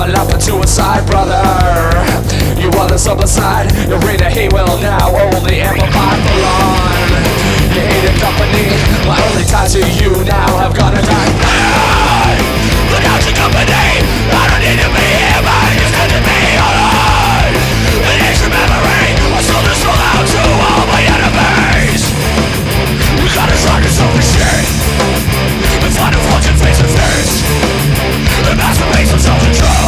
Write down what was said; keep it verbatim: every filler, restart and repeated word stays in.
one life and suicide, brother. You are the subtle side. Your rate of hate will now only amplify for on.